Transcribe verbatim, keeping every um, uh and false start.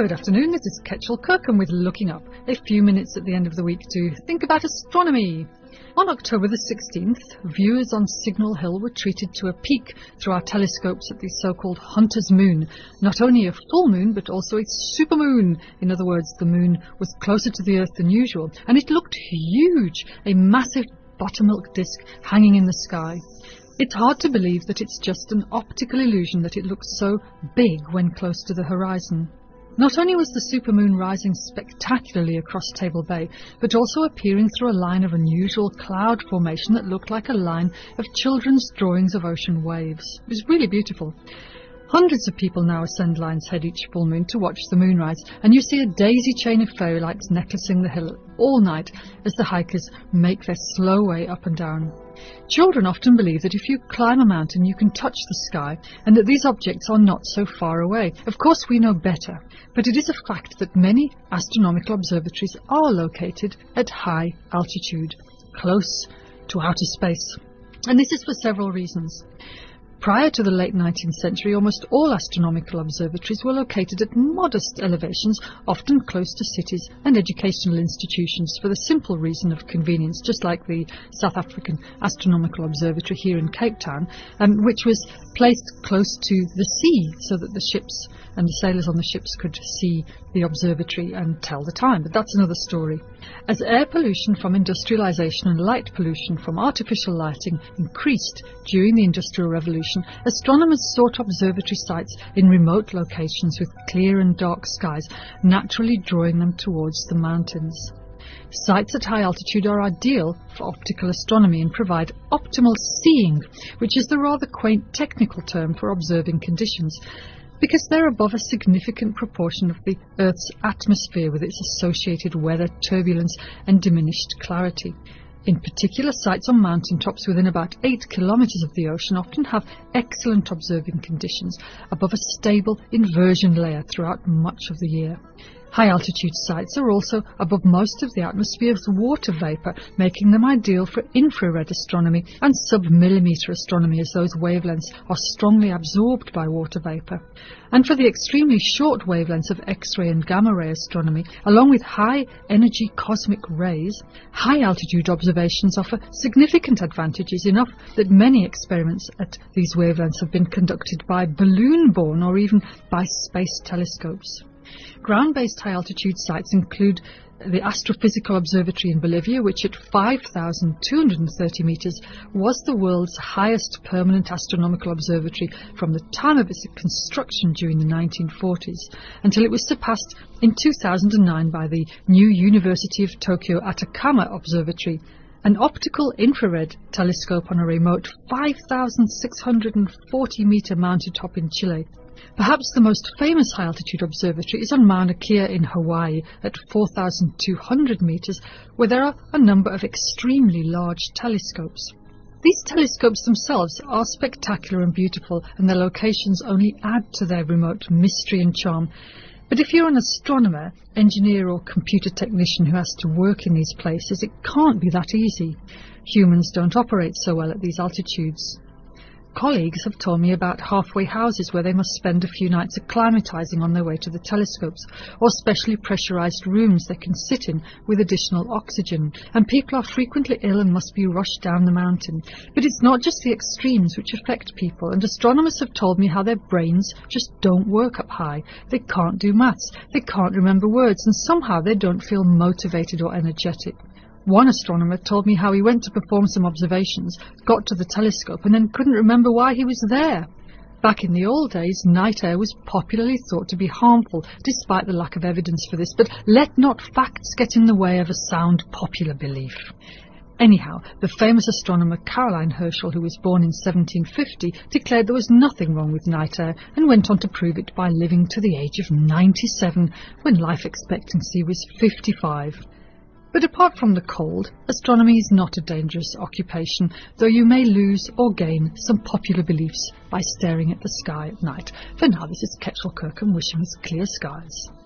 Good afternoon, this is Ketchel Kirkham with Looking Up, a few minutes at the end of the week to think about astronomy. On October the sixteenth, viewers on Signal Hill were treated to a peek through our telescopes at the so-called Hunter's Moon. Not only a full moon, but also a supermoon. In other words, the moon was closer to the Earth than usual, and it looked huge, a massive buttermilk disk hanging in the sky. It's hard to believe that it's just an optical illusion that it looks so big when close to the horizon. Not only was the supermoon rising spectacularly across Table Bay, but also appearing through a line of unusual cloud formation that looked like a line of children's drawings of ocean waves. It was really beautiful. Hundreds of people now ascend Lion's Head each full moon to watch the moonrise, and you see a daisy chain of fairy lights necklacing the hill all night as the hikers make their slow way up and down. Children often believe that if you climb a mountain you can touch the sky, and that these objects are not so far away. Of course we know better, but it is a fact that many astronomical observatories are located at high altitude, close to outer space. And this is for several reasons. Prior to the late nineteenth century, almost all astronomical observatories were located at modest elevations, often close to cities and educational institutions, for the simple reason of convenience, just like the South African Astronomical Observatory here in Cape Town, um, which was placed close to the sea so that the ships and the sailors on the ships could see the observatory and tell the time. But that's another story. As air pollution from industrialization and light pollution from artificial lighting increased during the Industrial Revolution, astronomers sought observatory sites in remote locations with clear and dark skies, naturally drawing them towards the mountains. Sites at high altitude are ideal for optical astronomy and provide optimal seeing, which is the rather quaint technical term for observing conditions, because they're above a significant proportion of the Earth's atmosphere with its associated weather, turbulence and diminished clarity. In particular, sites on mountaintops within about eight kilometres of the ocean often have excellent observing conditions above a stable inversion layer throughout much of the year. High-altitude sites are also above most of the atmosphere's water vapour, making them ideal for infrared astronomy and sub-millimetre astronomy, as those wavelengths are strongly absorbed by water vapour. And for the extremely short wavelengths of X-ray and gamma-ray astronomy, along with high-energy cosmic rays, high-altitude observations offer significant advantages, enough that many experiments at these wavelengths have been conducted by balloon-borne or even by space telescopes. Ground-based high-altitude sites include the Astrophysical Observatory in Bolivia, which at five thousand two hundred thirty metres was the world's highest permanent astronomical observatory from the time of its construction during the nineteen forties, until it was surpassed in two thousand nine by the new University of Tokyo Atacama Observatory, an optical infrared telescope on a remote five thousand six hundred forty metre mountaintop in Chile. Perhaps the most famous high-altitude observatory is on Mauna Kea in Hawaii at four thousand two hundred metres, where there are a number of extremely large telescopes. These telescopes themselves are spectacular and beautiful, and their locations only add to their remote mystery and charm. But if you're an astronomer, engineer or computer technician who has to work in these places, it can't be that easy. Humans don't operate so well at these altitudes. Colleagues have told me about halfway houses where they must spend a few nights acclimatizing on their way to the telescopes, or specially pressurized rooms they can sit in with additional oxygen, and people are frequently ill and must be rushed down the mountain. But it's not just the extremes which affect people, and astronomers have told me how their brains just don't work up high. They can't do maths, they can't remember words, and somehow they don't feel motivated or energetic. One astronomer told me how he went to perform some observations, got to the telescope, and then couldn't remember why he was there. Back in the old days, night air was popularly thought to be harmful, despite the lack of evidence for this, but let not facts get in the way of a sound popular belief. Anyhow, the famous astronomer Caroline Herschel, who was born in seventeen fifty, declared there was nothing wrong with night air, and went on to prove it by living to the age of ninety-seven, when life expectancy was fifty-five. But apart from the cold, astronomy is not a dangerous occupation, though you may lose or gain some popular beliefs by staring at the sky at night. For now, this is Ketchel Kirkham wishing us clear skies.